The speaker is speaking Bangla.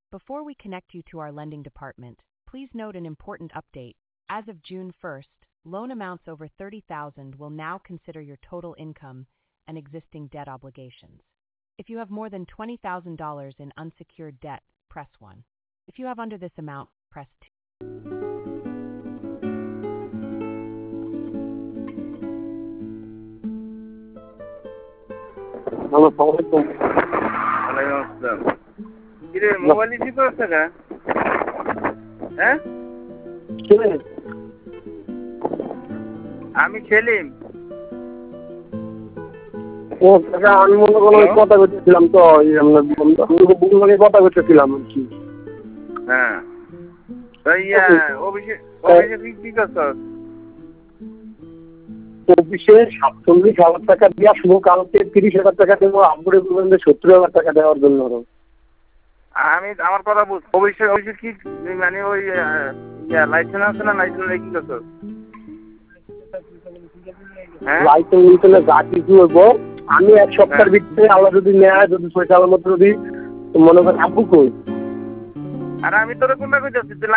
Before we connect you to our lending department, please note an important update. As of June 1st, loan amounts over $30,000 will now consider your total income and existing debt obligations. If you have more than $20,000 in unsecured debt, press 1. If you have under this amount, press 2. Hello, Assalamualaikum. Waalaikumsalam. Kire mobile isi করছে না? হ্যাঁ? কে? আমি সেলিম। ও কাকা আমি মনে করো কথা বলতেছিলাম তো আমরা বুকুলকে কথা বলতেছিলাম কি? হ্যাঁ। তাই অভিষেক কি করছো? অফিসে 47,000 টাকা দিয়ে শুধু কালকে 30,000 টাকা দেবো, আব্বুরে বলবেন 70,000 টাকা দেওয়ার জন্য। আমি আমার কথা বুঝ। অভিষেক কি মানে ওই লাইসেন্স আছে না, লাইসেন্স কি করছো? লাইসেন্স নিতে যা কিছু হইব আমি এক সপ্তাহের ভিতরে আল্লাহ যদি নেয়, যদি পয়সা মতো যদি মনে করেন আব্বু কই। আর আমি তোর কোনটা কইতাছি